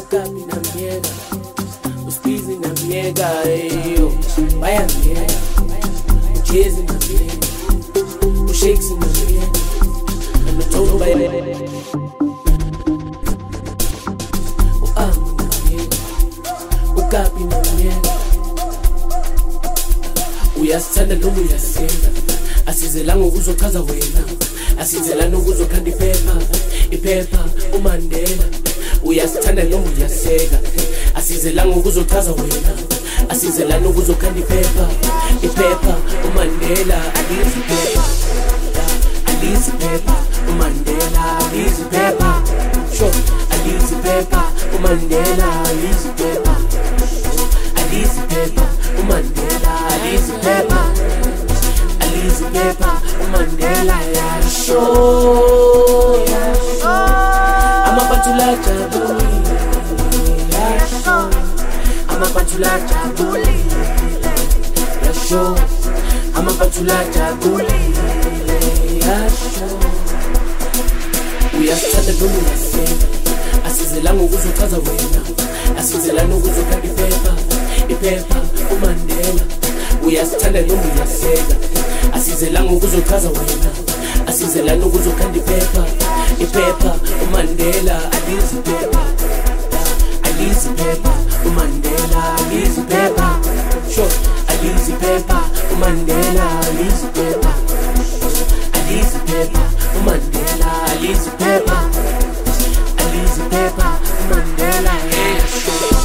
ukapi na miega, uspizi na miega, baya miega, uchezi na miega, ushakes na miega, anatoka baya uamu na miega, ukapi na miega, uyasithanda noma uyasenga, asizelanga ukuzochaza wena, asizelana ukuzokhanda iphepha uMandela. Uyasithanda noma uyaseka, asizelanga ukuzochaza wena, asizelana ukuzokhanda iphepha uMandela. Alizi phepha uMandela, alizi phepha, sure, alizi phepha uMandela, alizi phepha, alizi phepha uMandela, alizi phepha, alizi phepha uMandela, yasho amaphathula jabulile, yasho amaphathula jabulile, yasho amaphathula jabulile, yasho uyasithanda noma uyasenga, asizelanga ukuzochaza wena, asizelana ukuzokhanda iphepha uMandela. Uyasithanda noma uyaseka, asizelanga ukuzochaza wena, asizelana ukuzokhanda iphepha uMandela. Alizi phepha, alizi phepha uMandela, alizi phepha, sure, alizi phepha uMandela, alizi phepha, alizi phepha uMandela, alizi phepha, alizi phepha uMandela, sure.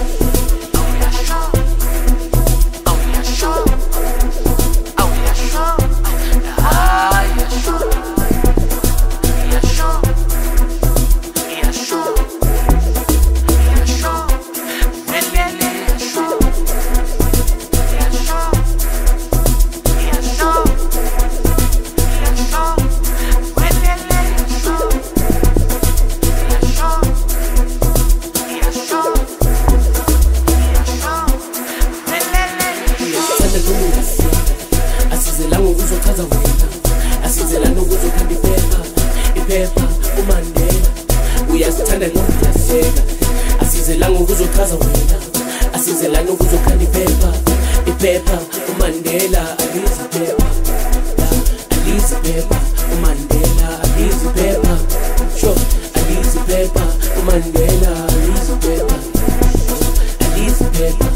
Asizelanga ukuzochaza wena, asizelana ukuzokhanda iphepha uMandela. Uyasithanda noma uyaseka, asizelanga ukuzochaza wena, asizelana ukuzokhanda iphepha uMandela. Alizi phepha, alizi phepha uMandela, alizi phepha, sure, alizi phepha uMandela, alizi phepha, alizi phepha